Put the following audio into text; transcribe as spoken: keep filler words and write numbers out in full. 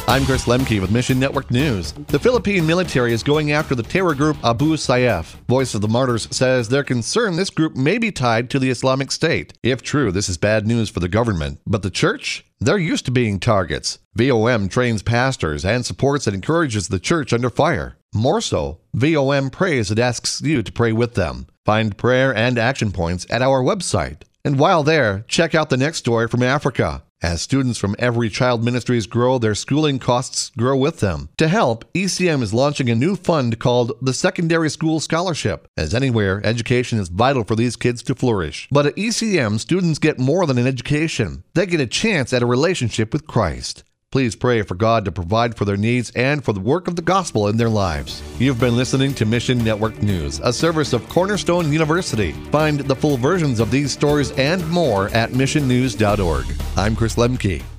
I'm Chris Lemke with Mission Network News. The Philippine military is going after the terror group Abu Sayyaf. Voice of the Martyrs says they're concerned this group may be tied to the Islamic State. If true, this is bad news for the government. But the church? They're used to being targets. V O M trains pastors and supports and encourages the church under fire. More so, V O M prays and asks you to pray with them. Find prayer and action points at our website. And while there, check out the next story from Africa. As students from Every Child Ministries grow, their schooling costs grow with them. To help, E C M is launching a new fund called the Secondary School Scholarship. As anywhere, education is vital for these kids to flourish. But at E C M, students get more than an education. They get a chance at a relationship with Christ. Please pray for God to provide for their needs and for the work of the gospel in their lives. You've been listening to Mission Network News, a service of Cornerstone University. Find the full versions of these stories and more at mission news dot org. I'm Chris Lemke.